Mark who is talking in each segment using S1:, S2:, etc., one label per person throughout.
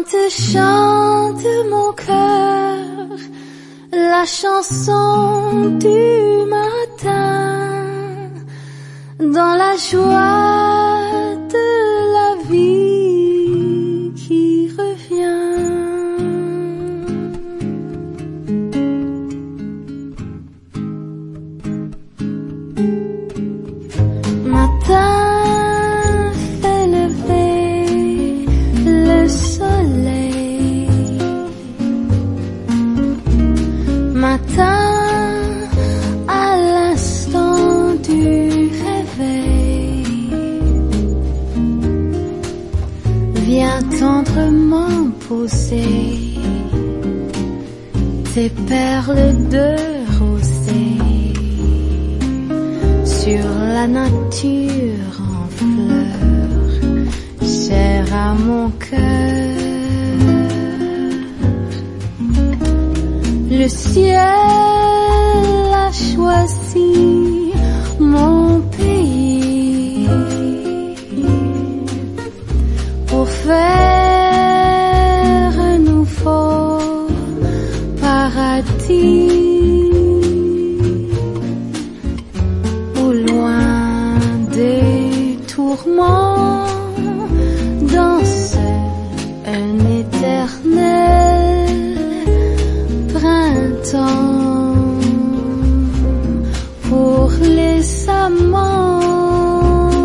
S1: Chante mon cœur la chanson du matin dans la joie de la vie qui revient. Matin fait lever le soleil, matin à l'instant du réveil, viens tendrement poser tes perles de rosée sur la nature en fleurs, chère à mon cœur. Le ciel a choisi mon pays pour faire un nouveau paradis. Au loin des tourments danse un éternel printemps pour les amants.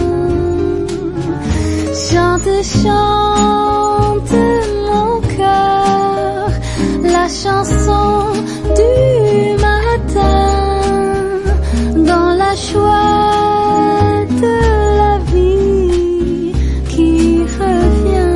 S1: Chante, chante mon cœur la chanson du matin dans la joie de la vie qui revient.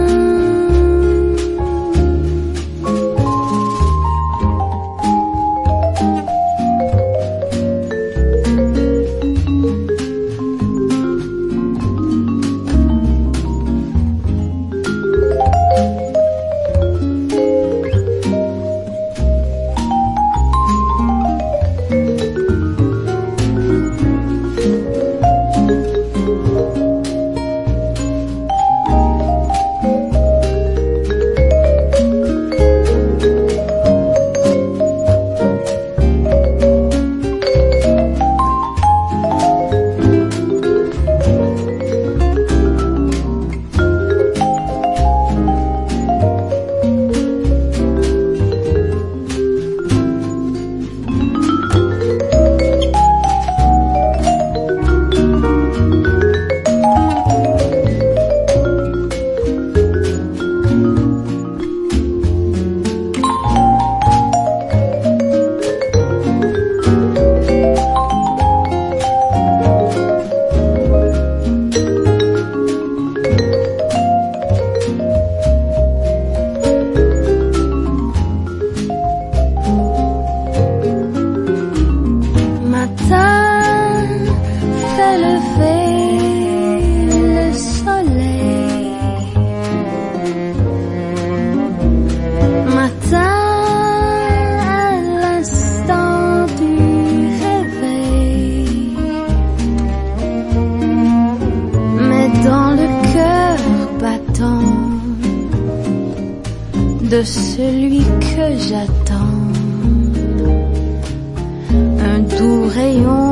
S1: De celui que j'attends, un doux rayon